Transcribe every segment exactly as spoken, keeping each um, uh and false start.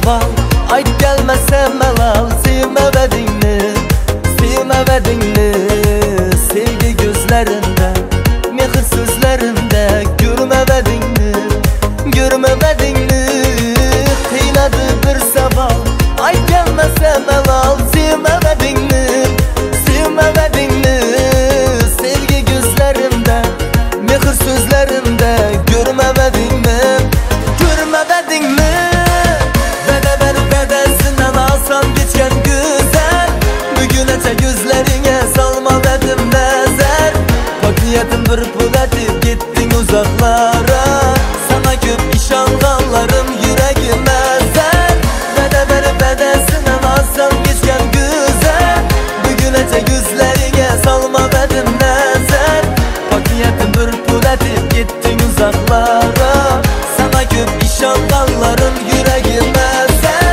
savol, ayt gelmesem malal. Sevmevedingni, sevmevedingni, sevgi gözlerinde, mehr sözlerinde. Görmevedingni, görmevedingni, kıynadı bir savol, ayt gelmesem malal. Sevmevedingni, sevmevedingni, sevgi gözlerinde, mehr sözlerinde. Görmevedingni, görmevedingni. Beraber bedesinden alsam geçken güzel, bugünece gözlerine salmadım nazar. Bak niyetim bir pul etip gittin uzaklara, sana köp işanganlarım yüreğim ezer. Beraber bedesinden alsam geçken güzel, bugünece gözlerine salmadım nazar. Bak niyetim bir pul etip gittin uzaklara, sana köp işanganlarım yüreğim ezer.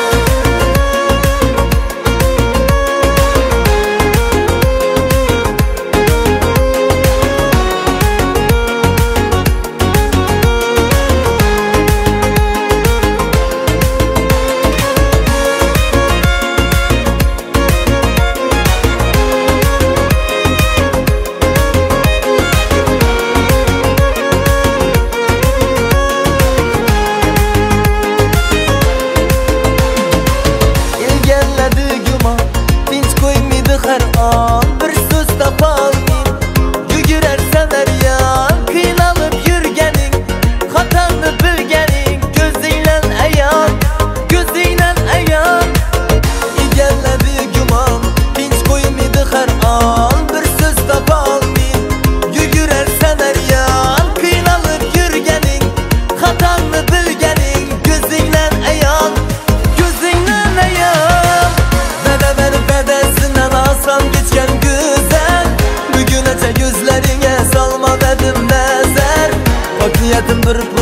Her an bir söz tapalmayım, yügürersen her yan. Kıynalıp yürgenin, hatanı bilgenin, gözüyle ayan, gözüyle ayan. İgelledi güman, dinç koymaydı her an. Bir söz tapalmayım, yügürersen her yan. Kıynalıp yürgenin, hatanı bilgenin, gözüyle ayan, gözüyle ayan. Beraber bedesinden alsam geçken güzel, bugünece gözlerine salmadım nazar. Bak niyetim bir